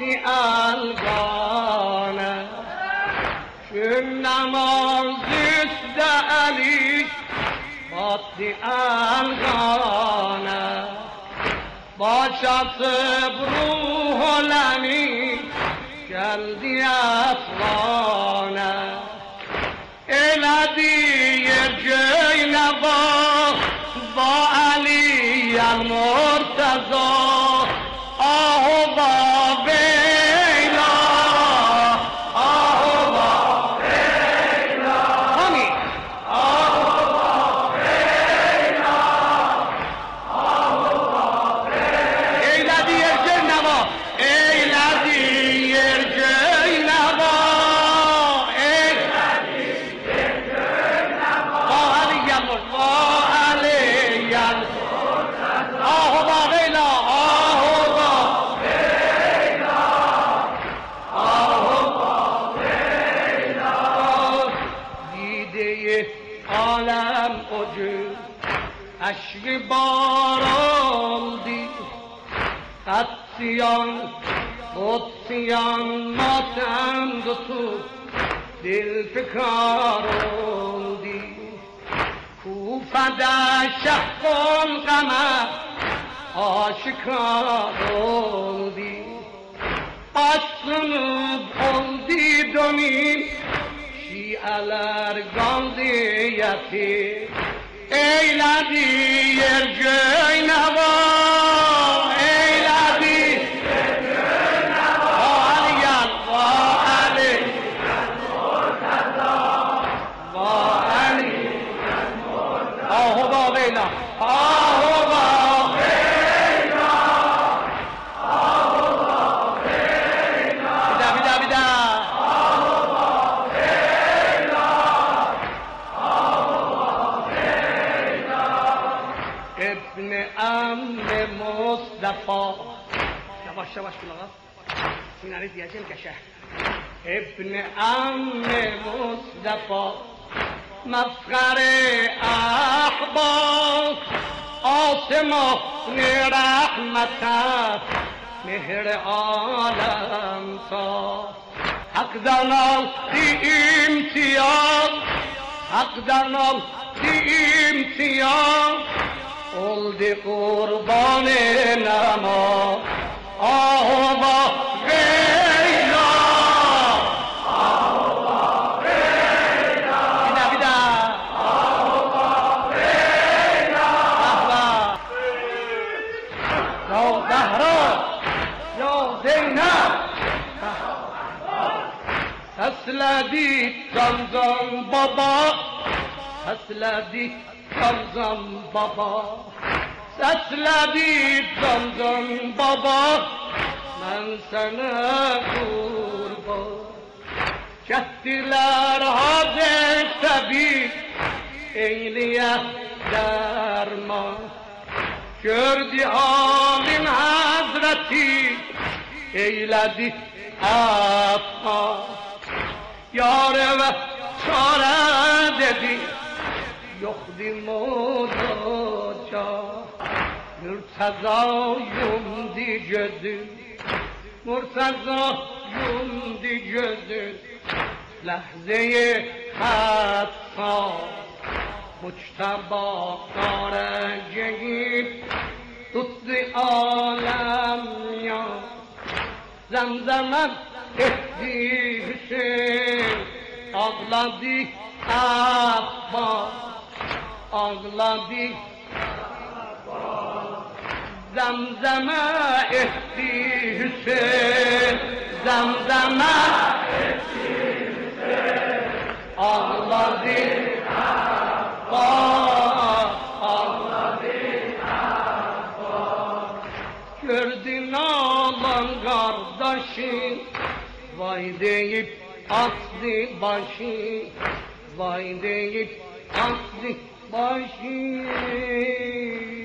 باسی الگانه چون نمازش علی باسی الگانه باشد روح لمی جلدی افغانه ایلدی جای نبا با علی المرتضی آهو با بیلا آهو با بیلا همین آهو با بیلا آهو با بیلا ایلدی جای نبا ایلدی جای نبا ایلدی جای نبا با علی المرتضی آهو با بیلا آهو با بیلا آهو با بیلا دیده عالم وجود اشک باران دید قدسیان ماتند و تو دل فکاروندی کوفه شق القمر آشکاروندی başlanıp oldu dönüm şialar gandiyeti eyledi yer göynava eyledi yer göynava aliyan va ali va ali ahu va beyla ahu va ابن عم مصطفى yavaş yavaş kulağa sinari diyeceğim keşe ابن عم مصطفى مفخر احباب آسمان رحمت مهر عالم ساز حق در نالتی امتیاز حق در نالتی امتیاز oldu kurban namaz ahu va geyla ahu va geyla bida ahu va geyla ahla ya Zahra ya Zeynep asladi Zamzam baba asladi Zamzam baba sesledi Zamzam baba ben sana kurban çektiler Hazret Tabip eyleye derman gördü alim Hazreti eyledi affa yâre ve çare dedi yokdi modaca Murtaza'yım di gözüm Murtaza'yım di gözüm Lahze-i hassas Muçtaba karacayip tuttu alem ya Zemzem'e etti Hüseyin ağladı Abbas ağladı Zemzem'e etti Hüseyin Zemzem'e etti Hüseyin ağladı Abbas ağladı Abbas gördün ağlan kardeşin vay deyip aslı başı vay deyip aslı başı